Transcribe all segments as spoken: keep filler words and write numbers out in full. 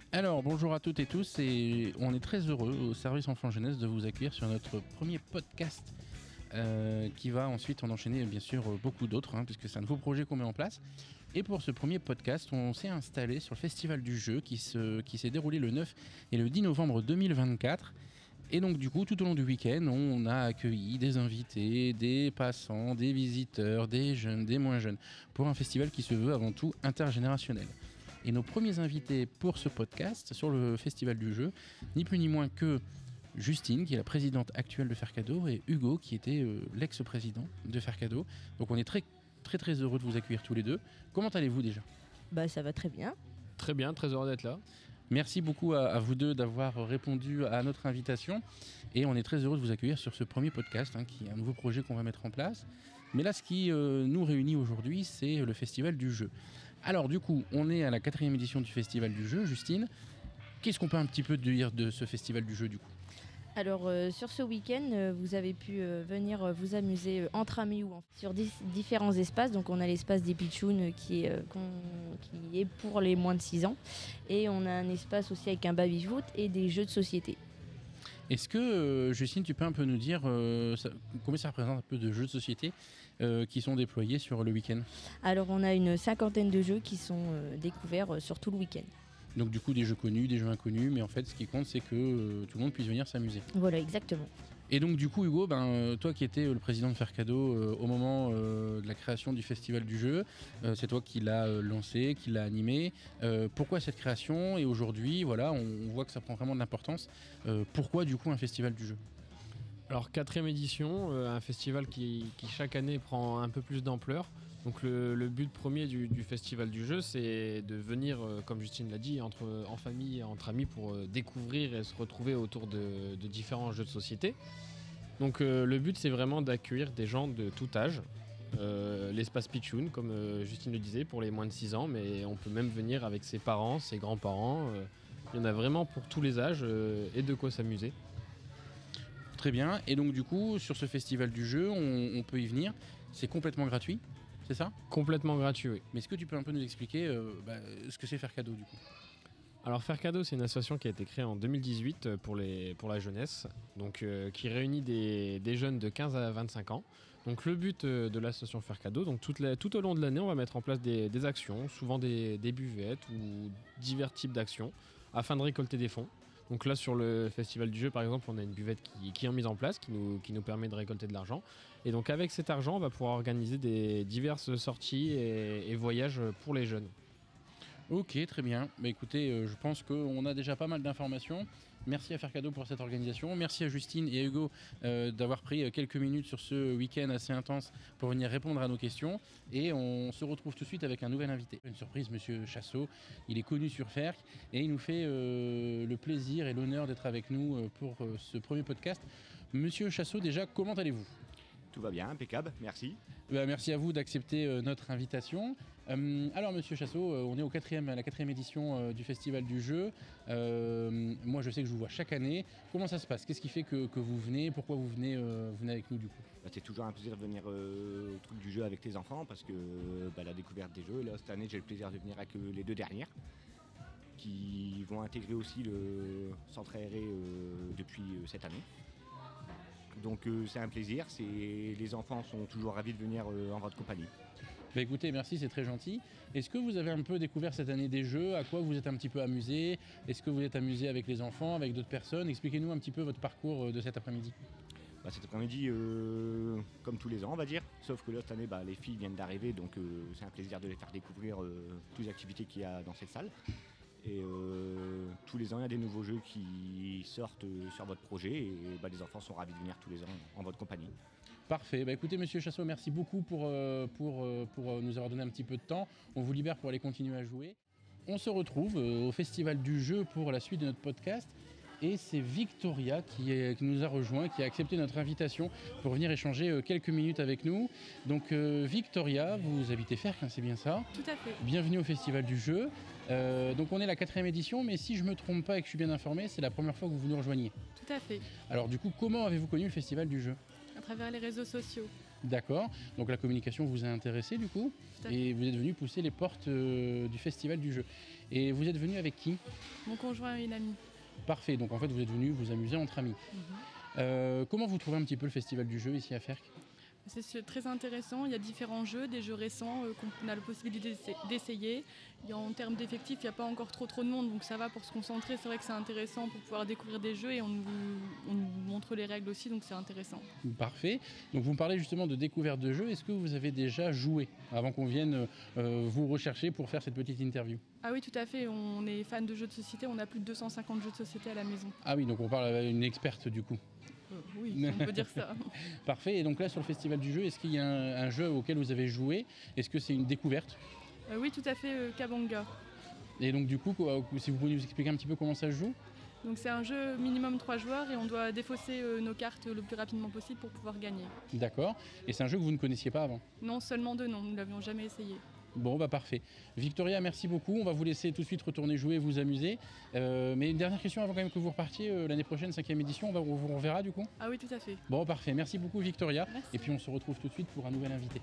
Alors, bonjour à toutes et tous, et on est très heureux au service Enfants Jeunesse de vous accueillir sur notre premier podcast euh, qui va ensuite en enchaîner bien sûr beaucoup d'autres, hein, puisque c'est un nouveau projet qu'on met en place. Et pour ce premier podcast, on s'est installé sur le Festival du Jeu qui, se, qui s'est déroulé le neuf et le dix novembre deux mille vingt-quatre. Et donc du coup, tout au long du week-end, on a accueilli des invités, des passants, des visiteurs, des jeunes, des moins jeunes, pour un festival qui se veut avant tout intergénérationnel. Et nos premiers invités pour ce podcast sur le Festival du Jeu, ni plus ni moins que Justine, qui est la présidente actuelle de Faire Cadeau, et Hugo, qui était euh, l'ex-président de Faire Cadeau. Donc on est très très très heureux de vous accueillir tous les deux. Comment allez-vous déjà ? Bah ça va très bien. Très bien, très heureux d'être là. Merci beaucoup à, à vous deux d'avoir répondu à notre invitation. Et on est très heureux de vous accueillir sur ce premier podcast, hein, qui est un nouveau projet qu'on va mettre en place. Mais là, ce qui euh, nous réunit aujourd'hui, c'est le Festival du Jeu. Alors du coup, on est à la quatrième édition du Festival du Jeu. Justine, qu'est-ce qu'on peut un petit peu dire de ce Festival du Jeu du coup ? Alors euh, sur ce week-end, euh, vous avez pu euh, venir euh, vous amuser euh, entre amis ou en... sur dis- différents espaces. Donc on a l'espace des pitchouns euh, qui, est, euh, qui est pour les moins de six ans. Et on a un espace aussi avec un baby-foot et des jeux de société. Est-ce que, euh, Justine, tu peux un peu nous dire euh, ça, combien ça représente un peu de jeux de société euh, qui sont déployés sur le week-end ? Alors on a une cinquantaine de jeux qui sont euh, découverts euh, sur tout le week-end. Donc du coup des jeux connus, des jeux inconnus, mais en fait ce qui compte c'est que euh, tout le monde puisse venir s'amuser. Voilà, exactement. Et donc du coup Hugo, ben, euh, toi qui étais euh, le président de Faire Cadeau euh, au moment euh, de la création du Festival du Jeu, euh, c'est toi qui l'as euh, lancé, qui l'as animé. Euh, pourquoi cette création ? Et aujourd'hui, voilà, on, on voit que ça prend vraiment de l'importance. Euh, pourquoi du coup un Festival du Jeu ? Alors quatrième édition, euh, un festival qui, qui chaque année prend un peu plus d'ampleur. Donc le, le but premier du, du Festival du Jeu, c'est de venir, euh, comme Justine l'a dit, entre, en famille, entre amis pour euh, découvrir et se retrouver autour de, de différents jeux de société. Donc euh, le but, c'est vraiment d'accueillir des gens de tout âge. Euh, l'espace Pitchoun, comme euh, Justine le disait, pour les moins de six ans, mais on peut même venir avec ses parents, ses grands-parents. Euh, il y en a vraiment pour tous les âges euh, et de quoi s'amuser. Très bien, et donc du coup sur ce Festival du Jeu, on, on peut y venir, c'est complètement gratuit, c'est ça ? Complètement gratuit, oui. Mais est-ce que tu peux un peu nous expliquer euh, bah, ce que c'est Faire Cadeau du coup ? Alors Faire Cadeau, c'est une association qui a été créée en deux mille dix-huit pour, les, pour la jeunesse, donc, euh, qui réunit des, des jeunes de quinze à vingt-cinq ans. Donc le but euh, de l'association Faire Cadeau, donc toute la, tout au long de l'année, on va mettre en place des, des actions, souvent des, des buvettes ou divers types d'actions, afin de récolter des fonds. Donc là, sur le Festival du Jeu, par exemple, on a une buvette qui, qui est mise en place, qui nous, qui nous permet de récolter de l'argent. Et donc avec cet argent, on va pouvoir organiser des diverses sorties et, et voyages pour les jeunes. Ok, très bien. Bah, écoutez, euh, je pense qu'on a déjà pas mal d'informations. Merci à Faire Cadeau pour cette organisation. Merci à Justine et à Hugo euh, d'avoir pris quelques minutes sur ce week-end assez intense pour venir répondre à nos questions. Et on se retrouve tout de suite avec un nouvel invité. Une surprise, Monsieur Chassot. Il est connu sur Ferc et il nous fait euh, le plaisir et l'honneur d'être avec nous pour euh, ce premier podcast. Monsieur Chassot, déjà, comment allez-vous ? Tout va bien, impeccable, merci. Bah, merci à vous d'accepter euh, notre invitation. Euh, alors Monsieur Chassot, euh, on est au quatrième, à la quatrième édition euh, du Festival du Jeu. Euh, moi je sais que je vous vois chaque année. Comment ça se passe ? Qu'est-ce qui fait que, que vous venez ? Pourquoi vous venez, euh, venez avec nous du coup ? Bah, c'est toujours un plaisir de venir euh, au truc du jeu avec tes enfants parce que bah, la découverte des jeux, là cette année j'ai le plaisir de venir avec euh, les deux dernières qui vont intégrer aussi le centre aéré euh, depuis euh, cette année. Donc euh, c'est un plaisir, c'est... les enfants sont toujours ravis de venir euh, en votre compagnie. Bah écoutez, merci, c'est très gentil. Est-ce que vous avez un peu découvert cette année des jeux ? À quoi vous êtes un petit peu amusé ? Est-ce que vous êtes amusé avec les enfants, avec d'autres personnes ? Expliquez-nous un petit peu votre parcours de cet après-midi. Bah, cet après-midi, euh, comme tous les ans on va dire, sauf que là cette année bah, les filles viennent d'arriver donc euh, c'est un plaisir de les faire découvrir euh, toutes les activités qu'il y a dans cette salle. Et euh, tous les ans, il y a des nouveaux jeux qui sortent euh, sur votre projet et bah, les enfants sont ravis de venir tous les ans en votre compagnie. Parfait. Bah, écoutez, Monsieur Chassot, merci beaucoup pour, euh, pour, euh, pour nous avoir donné un petit peu de temps. On vous libère pour aller continuer à jouer. On se retrouve euh, au Festival du Jeu pour la suite de notre podcast. Et c'est Victoria qui, est, qui nous a rejoint, qui a accepté notre invitation pour venir échanger euh, quelques minutes avec nous. Donc euh, Victoria, vous habitez Ferc, hein, c'est bien ça ? Tout à fait. Bienvenue au Festival du Jeu. Euh, donc on est la quatrième édition, mais si je ne me trompe pas et que je suis bien informé, c'est la première fois que vous nous rejoignez. Tout à fait. Alors du coup, comment avez-vous connu le Festival du Jeu ? À travers les réseaux sociaux. D'accord. Donc la communication vous a intéressé du coup Tout à fait. et vous êtes venu pousser les portes euh, du festival du jeu. Et vous êtes venu avec qui? Mon conjoint et une amie. Parfait. Donc en fait vous êtes venu vous amuser entre amis. Mhm. Euh, comment vous trouvez un petit peu le festival du jeu ici à Ferques? C'est c'est très intéressant, il y a différents jeux, des jeux récents euh, qu'on a la possibilité d'essa- d'essayer. Il y a, en termes d'effectifs, il n'y a pas encore trop trop de monde, donc ça va pour se concentrer. C'est vrai que c'est intéressant pour pouvoir découvrir des jeux et on nous, on nous montre les règles aussi, donc c'est intéressant. Parfait. Donc vous me parlez justement de découverte de jeux. Est-ce que vous avez déjà joué avant qu'on vienne euh, vous rechercher pour faire cette petite interview? Ah oui, tout à fait, on est fan de jeux de société, on a plus de deux cent cinquante jeux de société à la maison. Ah oui, donc on parle à une experte du coup. Euh, oui, on peut dire ça. Parfait. Et donc là sur le festival du jeu, est-ce qu'il y a un, un jeu auquel vous avez joué? Est-ce que c'est une découverte? Euh, oui, tout à fait, euh, Kabanga. Et donc du coup, quoi, si vous pouvez nous expliquer un petit peu comment ça se joue? Donc c'est un jeu minimum trois joueurs et on doit défausser euh, nos cartes le plus rapidement possible pour pouvoir gagner. D'accord. Et c'est un jeu que vous ne connaissiez pas avant? Non, seulement deux, non, nous ne l'avions jamais essayé. Bon, bah parfait. Victoria, merci beaucoup. On va vous laisser tout de suite retourner jouer et vous amuser. Euh, mais une dernière question avant quand même que vous repartiez. Euh, l'année prochaine, cinquième édition, on, va, on vous reverra du coup? Ah oui, tout à fait. Bon, parfait. Merci beaucoup Victoria. Merci. Et puis on se retrouve tout de suite pour un nouvel invité.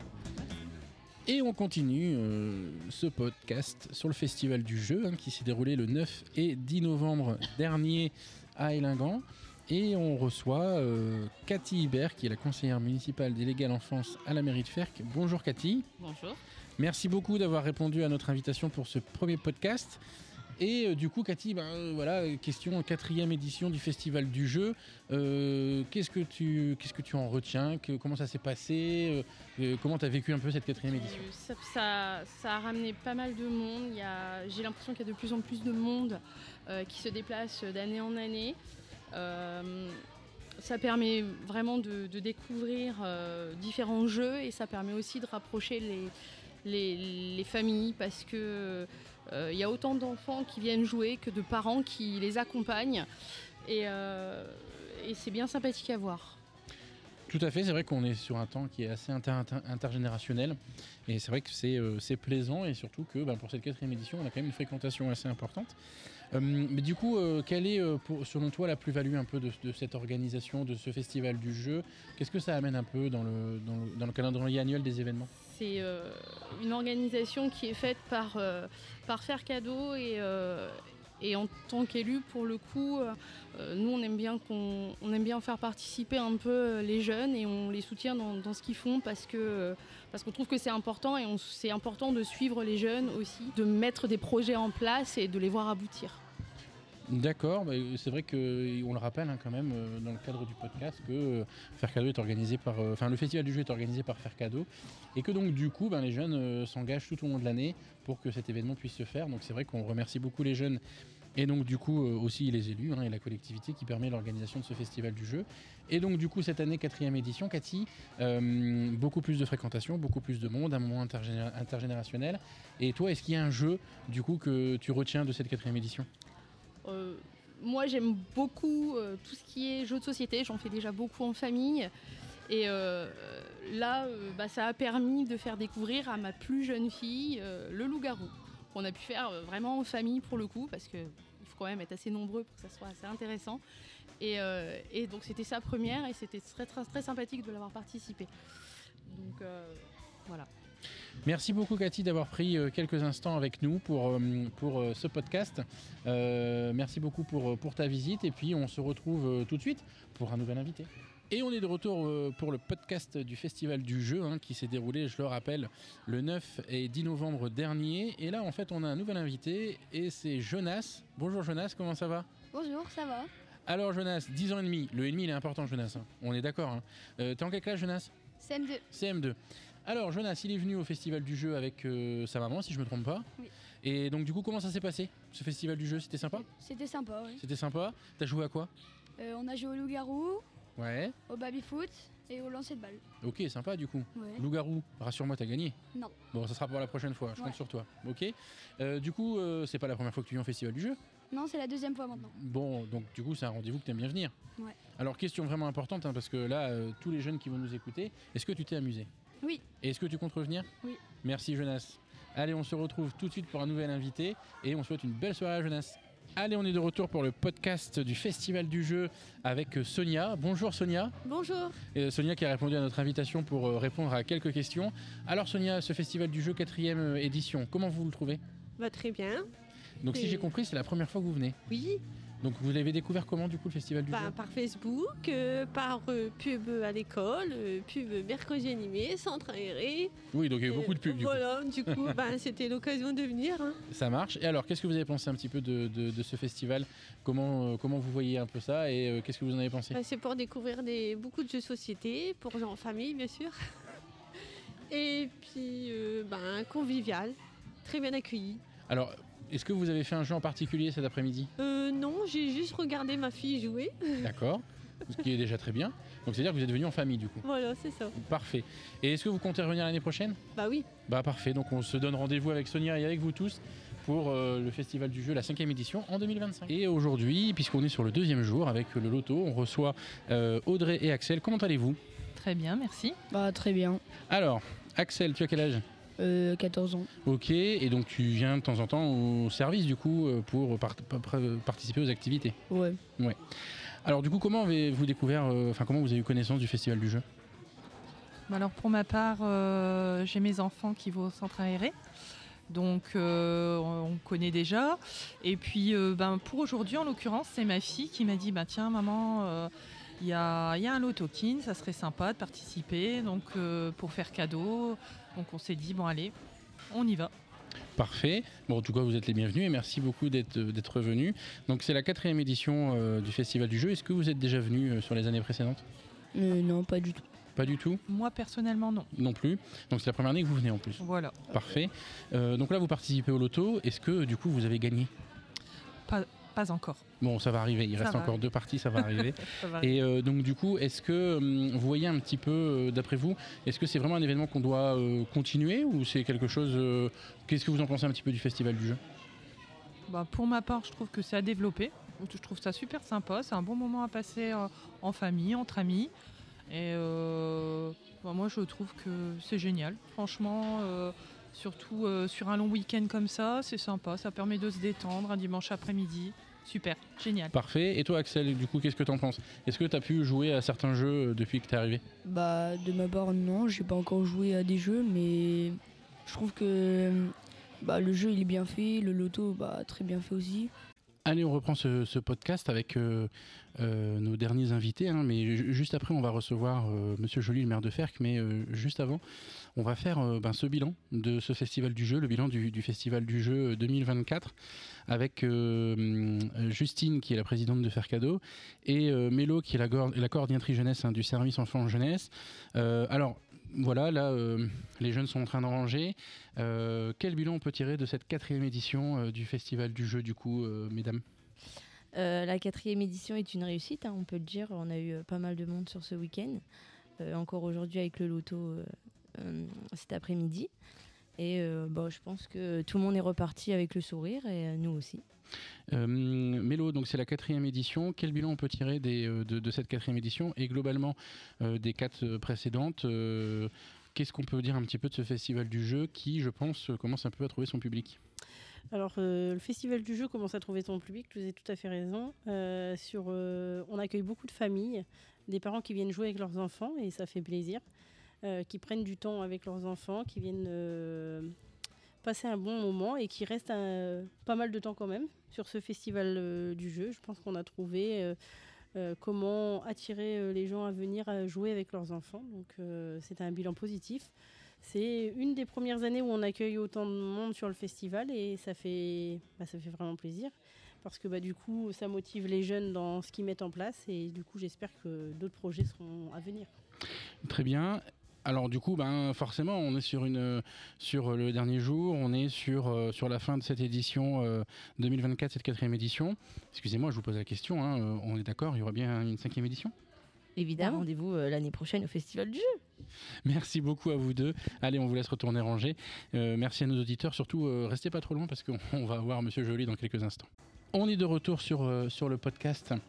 Et on continue euh, ce podcast sur le festival du jeu hein, qui s'est déroulé le neuf et dix novembre dernier à Eilingan. Et on reçoit euh, Cathy Hibert, qui est la conseillère municipale déléguée à l'enfance à la mairie de Ferques. Bonjour Cathy. Bonjour. Merci beaucoup d'avoir répondu à notre invitation pour ce premier podcast. Et euh, du coup, Cathy, ben, euh, voilà, question quatrième édition du Festival du Jeu. Euh, qu'est-ce que tu, qu'est-ce que tu en retiens? que, Comment ça s'est passé? euh, Comment tu as vécu un peu cette quatrième édition? Euh, Ça, ça, ça a ramené pas mal de monde. Il y a, j'ai l'impression qu'il y a de plus en plus de monde euh, qui se déplace d'année en année. Euh, ça permet vraiment de, de découvrir euh, différents jeux et ça permet aussi de rapprocher les, les, les familles parce que euh, il y a autant d'enfants qui viennent jouer que de parents qui les accompagnent et, euh, et c'est bien sympathique à voir. Tout à fait, c'est vrai qu'on est sur un temps qui est assez inter- inter- intergénérationnel et c'est vrai que c'est, euh, c'est plaisant et surtout que ben, pour cette quatrième édition, on a quand même une fréquentation assez importante. Euh, mais du coup, euh, quelle est euh, pour, selon toi la plus-value un peu de, de cette organisation, de ce festival du jeu? Qu'est-ce que ça amène un peu dans le, dans le, dans le calendrier annuel des événements? C'est euh, une organisation qui est faite par, euh, par Faire Cadeau et, euh, et en tant qu'élu, pour le coup, euh, nous on aime, bien qu'on, on aime bien faire participer un peu les jeunes et on les soutient dans, dans ce qu'ils font parce, que, parce qu'on trouve que c'est important et on, c'est important de suivre les jeunes aussi, de mettre des projets en place et de les voir aboutir. D'accord, bah, c'est vrai qu'on le rappelle hein, quand même euh, dans le cadre du podcast que euh, Faire Cadeau est organisé par, euh, enfin le festival du jeu est organisé par Faire Cadeau et que donc du coup ben, les jeunes euh, s'engagent tout au long de l'année pour que cet événement puisse se faire. Donc c'est vrai qu'on remercie beaucoup les jeunes et donc du coup euh, aussi les élus hein, et la collectivité qui permet l'organisation de ce festival du jeu. Et donc du coup cette année quatrième édition, Cathy, euh, beaucoup plus de fréquentation, beaucoup plus de monde, un moment intergéné- intergénérationnel. Et toi, est-ce qu'il y a un jeu du coup que tu retiens de cette quatrième édition? Euh, moi j'aime beaucoup euh, tout ce qui est jeux de société, j'en fais déjà beaucoup en famille et euh, là euh, bah, ça a permis de faire découvrir à ma plus jeune fille euh, le loup-garou qu'on a pu faire euh, vraiment en famille pour le coup parce qu'il faut quand même être assez nombreux pour que ça soit assez intéressant et, euh, et donc c'était sa première et c'était très, très, très sympathique de l'avoir participé donc euh, voilà. Merci beaucoup Cathy d'avoir pris euh, quelques instants avec nous pour, euh, pour euh, ce podcast. Euh, merci beaucoup pour, pour ta visite et puis on se retrouve euh, tout de suite pour un nouvel invité. Et on est de retour euh, pour le podcast du Festival du Jeu hein, qui s'est déroulé, je le rappelle, le neuf et dix novembre dernier. Et là en fait on a un nouvel invité et c'est Jonas. Bonjour Jonas, comment ça va? Bonjour, ça va? Alors Jonas, dix ans et demi. Le et demi il est important Jonas, hein. On est d'accord hein. euh, T'es en quelle classe Jonas? C M deux. C M deux. Alors Jonas, il est venu au Festival du Jeu avec euh, sa maman, si je me trompe pas. Oui. Et donc du coup, comment ça s'est passé, ce Festival du Jeu? C'était sympa? C'était sympa, oui. C'était sympa? T'as joué à quoi? Euh, on a joué au loup-garou, Ouais. au baby-foot et au lancer de balle. Ok, sympa du coup. Ouais. Loup-garou, rassure-moi, t'as gagné? Non. Bon, ça sera pour la prochaine fois, je Ouais. compte sur toi. Ok. Euh, du coup, euh, c'est pas la première fois que tu viens au Festival du Jeu? Non, c'est la deuxième fois maintenant. Bon, donc du coup, c'est un rendez-vous que t'aimes bien venir. Ouais. Alors, question vraiment importante, hein, parce que là, euh, tous les jeunes qui vont nous écouter, est-ce que tu t'es amusé? Oui. Et est-ce que tu comptes revenir? Oui. Merci Jonas. Allez, on se retrouve tout de suite pour un nouvel invité et on souhaite une belle soirée à Jonas. Allez, on est de retour pour le podcast du Festival du Jeu avec Sonia. Bonjour Sonia. Bonjour. Et Sonia qui a répondu à notre invitation pour répondre à quelques questions. Alors Sonia, ce Festival du Jeu quatrième édition, comment vous le trouvez ? Bah, très bien. Donc si Et- j'ai compris, c'est la première fois que vous venez. Oui, Donc vous l'avez découvert comment du coup le Festival du bah, Jeu ? par Facebook, euh, par euh, pub à l'école, euh, pub mercredi animé, centre aéré. Oui, donc il y a eu Euh, beaucoup de pubs du coup. Voilà, du coup, bah, c'était l'occasion de venir. hein. Ça marche. Et alors, qu'est-ce que vous avez pensé un petit peu de, de- de ce festival ? Comment, euh, comment vous voyez un peu ça et euh, qu'est-ce que vous en avez pensé ? Bah, c'est pour découvrir des, beaucoup de jeux de société, pour gens en famille, bien sûr. Et puis, euh, bah, convivial, très bien accueilli. Alors, est-ce que vous avez fait un jeu en particulier cet après-midi ? Euh, non, j'ai juste regardé ma fille jouer. D'accord. Ce qui est déjà très bien. Donc c'est-à-dire que vous êtes venus en famille du coup. Voilà, c'est ça. Parfait. Et est-ce que vous comptez revenir l'année prochaine ? Bah oui, Bah parfait. Donc on se donne rendez-vous avec Sonia et avec vous tous pour euh, le Festival du Jeu, la cinquième édition en deux mille vingt-cinq. Et aujourd'hui, puisqu'on est sur le deuxième jour avec le loto, on reçoit euh, Audrey et Axel. Comment allez-vous ? Très bien, merci. Bah, très bien. Alors, Axel, tu as quel âge ? Euh, quatorze ans. Ok, et donc tu viens de temps en temps au service du coup euh, pour par- par- participer aux activités. Ouais. Alors du coup, comment avez-vous découvert, euh, enfin comment vous avez eu connaissance du Festival du Jeu ? Bah alors pour ma part, euh, j'ai mes enfants qui vont au centre aéré. Donc euh, on connaît déjà. Et puis euh, ben, pour aujourd'hui, en l'occurrence, c'est ma fille qui m'a dit bah, tiens maman, euh, il y, a, il y a un loto-kin, ça serait sympa de participer donc, euh, pour faire cadeau. Donc on s'est dit bon allez, on y va. Parfait. Bon, en tout cas, vous êtes les bienvenus et merci beaucoup d'être d'être venus. Donc, c'est la quatrième édition euh, du Festival du Jeu. Est-ce que vous êtes déjà venus euh, sur les années précédentes ? Euh, non, pas du tout. Pas du tout, Moi personnellement non. non plus. Donc, c'est la première année que vous venez en plus. Voilà. Parfait. Euh, donc là, vous participez au loto. Est-ce que du coup, vous avez gagné ? Pas encore. Bon, ça va arriver. Il Ça reste va. encore deux parties, ça va arriver. Ça va. Et euh, donc, du coup, est-ce que hum, vous voyez un petit peu, euh, d'après vous, est-ce que c'est vraiment un événement qu'on doit euh, continuer ou c'est quelque chose. euh, Qu'est-ce que vous en pensez un petit peu du Festival du Jeu ? Bah, pour ma part, je trouve que c'est à développer. Donc, je trouve ça super sympa. C'est un bon moment à passer euh, en famille, entre amis. Et euh, bah, moi, je trouve que c'est génial. Franchement, euh, surtout euh, sur un long week-end comme ça, c'est sympa. Ça permet de se détendre un dimanche après-midi. Super, génial. Parfait. Et toi, Axel, du coup, qu'est-ce que tu en penses ? Est-ce que tu as pu jouer à certains jeux euh, depuis que tu es arrivé ? Bah, de ma part, non, j'ai pas encore joué à des jeux, mais je trouve que bah, le jeu il est bien fait, le loto bah, très bien fait aussi. Allez, on reprend ce, ce podcast avec euh, euh, nos derniers invités, hein, mais ju- juste après, on va recevoir euh, Monsieur Joly, le maire de Ferq, mais euh, juste avant, on va faire euh, ben, ce bilan de ce Festival du Jeu, le bilan du, du Festival du Jeu deux mille vingt-quatre, avec euh, hum, Justine, qui est la présidente de Fercado, et euh, Mélo, qui est la, gor- la coordinatrice jeunesse hein, du service enfants-jeunesse. Euh, alors, voilà, là, euh, les jeunes sont en train d'en ranger. Euh, quel bilan on peut tirer de cette quatrième édition euh, du Festival du Jeu, du coup, euh, mesdames ? Euh, la quatrième édition est une réussite, hein, on peut le dire. On a eu euh, pas mal de monde sur ce week-end. Euh, encore aujourd'hui avec le loto euh, euh, cet après-midi. Et euh, bon, je pense que tout le monde est reparti avec le sourire et euh, nous aussi. Euh, Mélo, donc c'est la quatrième édition. Quel bilan on peut tirer des, euh, de, de cette quatrième édition et globalement euh, des quatre euh, précédentes euh, Qu'est-ce qu'on peut dire un petit peu de ce Festival du Jeu qui, je pense, euh, commence un peu à trouver son public ? Alors, euh, le Festival du Jeu commence à trouver son public, vous avez tout à fait raison. Euh, sur, euh, on accueille beaucoup de familles, des parents qui viennent jouer avec leurs enfants, et ça fait plaisir, euh, qui prennent du temps avec leurs enfants, qui viennent euh, passer un bon moment et qui restent un- pas mal de temps quand même sur ce Festival euh, du Jeu. Je pense qu'on a trouvé euh, euh, comment attirer euh, les gens à venir euh, jouer avec leurs enfants, donc euh, c'est un bilan positif. C'est une des premières années où on accueille autant de monde sur le festival et ça fait, bah, ça fait vraiment plaisir parce que bah, du coup ça motive les jeunes dans ce qu'ils mettent en place et du coup j'espère que d'autres projets seront à venir. Très bien. Alors du coup, ben, forcément, on est sur, une, sur le dernier jour, on est sur, euh, sur la fin de cette édition euh, deux mille vingt-quatre, cette quatrième édition. Excusez-moi, je vous pose la question, hein, euh, on est d'accord, il y aura bien une cinquième édition ? Évidemment, rendez-vous euh, l'année prochaine au Festival du Jeu. Merci beaucoup à vous deux. Allez, on vous laisse retourner ranger. Euh, merci à nos auditeurs. Surtout, euh, restez pas trop loin parce qu'on on va voir Monsieur Joly dans quelques instants. On est de retour sur, euh, sur le podcast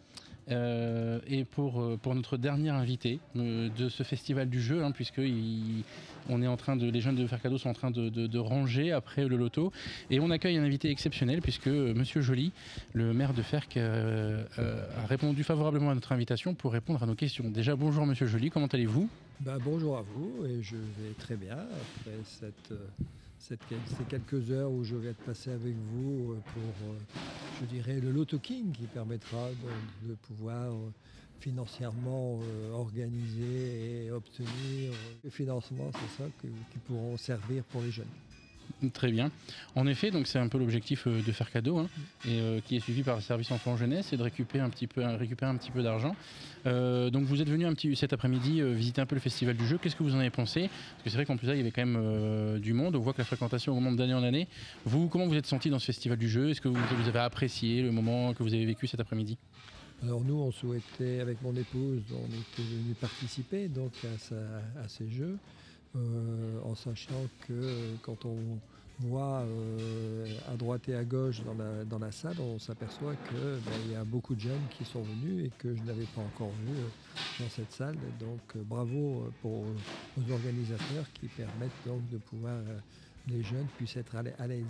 Euh, et pour, euh, pour notre dernier invité euh, de ce festival du jeu, hein, puisque il, on est en train de, les jeunes de Fercado sont en train de, de, de ranger après le loto, et on accueille un invité exceptionnel puisque euh, Monsieur Joly, le maire de Ferc, euh, euh, a répondu favorablement à notre invitation pour répondre à nos questions. Déjà bonjour Monsieur Joly, comment allez-vous? Ben, bonjour à vous, et je vais très bien après cette, euh, cette, ces quelques heures où je vais être passé avec vous euh, pour, euh, je dirais, le Loto King qui permettra de, de pouvoir euh, financièrement euh, organiser et obtenir euh, le financement, c'est ça, que, qui pourront servir pour les jeunes. Très bien. En effet, donc c'est un peu l'objectif euh, de Fercado, hein, et euh, qui est suivi par le service enfant jeunesse, et de récupérer un petit peu, récupérer un petit peu d'argent. Euh, donc vous êtes venu un petit cet après-midi euh, visiter un peu le festival du jeu. Qu'est-ce que vous en avez pensé? Parce que c'est vrai qu'en plus là, il y avait quand même euh, du monde. On voit que la fréquentation augmente d'année en année. Vous, comment vous êtes senti dans ce festival du jeu? Est-ce que vous, vous avez apprécié le moment que vous avez vécu cet après-midi? Alors nous, on souhaitait, avec mon épouse, on était venus participer donc à, sa, à ces jeux. Euh, en sachant que euh, quand on voit euh, à droite et à gauche dans la, dans la salle, on s'aperçoit qu'il ben, y a beaucoup de jeunes qui sont venus et que je n'avais pas encore vu euh, dans cette salle. Donc euh, bravo pour, aux organisateurs qui permettent donc de pouvoir, euh, les jeunes puissent être à l'aise.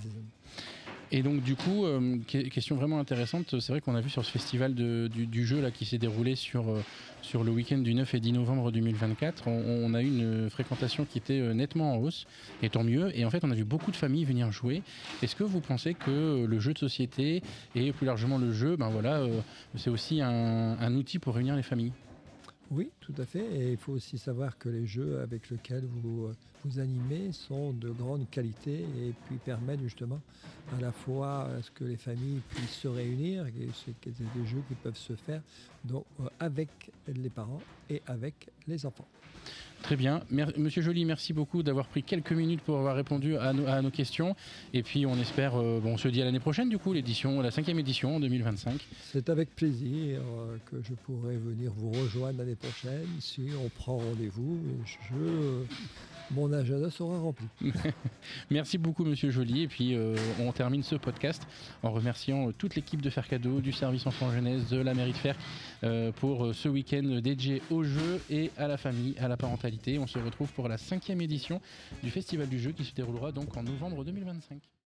Et donc du coup, euh, question vraiment intéressante, c'est vrai qu'on a vu sur ce festival de, du, du jeu là, qui s'est déroulé sur, euh, sur le week-end du neuf et dix novembre deux mille vingt-quatre, on, on a eu une fréquentation qui était euh, nettement en hausse, et tant mieux. Et en fait, on a vu beaucoup de familles venir jouer. Est-ce que vous pensez que le jeu de société et plus largement le jeu, ben voilà, euh, c'est aussi un, un outil pour réunir les familles? Oui, tout à fait. Et il faut aussi savoir que les jeux avec lesquels vous vous animez sont de grande qualité et puis permettent justement à la fois à ce que les familles puissent se réunir. Et c'est des jeux qui peuvent se faire donc, avec les parents et avec les enfants. Très bien. Mer- Monsieur Joly, merci beaucoup d'avoir pris quelques minutes pour avoir répondu à, no- à nos questions. Et puis on espère, euh, bon, on se dit à l'année prochaine du coup, l'édition, la cinquième édition en deux mille vingt-cinq. C'est avec plaisir euh, que je pourrai venir vous rejoindre l'année prochaine si on prend rendez-vous. Je, euh, mon agenda sera rempli. Merci beaucoup Monsieur Joly. Et puis euh, on termine ce podcast en remerciant euh, toute l'équipe de Fercado, du service enfant jeunesse, de la mairie de Ferc euh, pour euh, ce week-end dédié au jeu et à la famille, à la parentalité. On se retrouve pour la cinquième édition du Festival du jeu qui se déroulera donc en novembre deux mille vingt-cinq.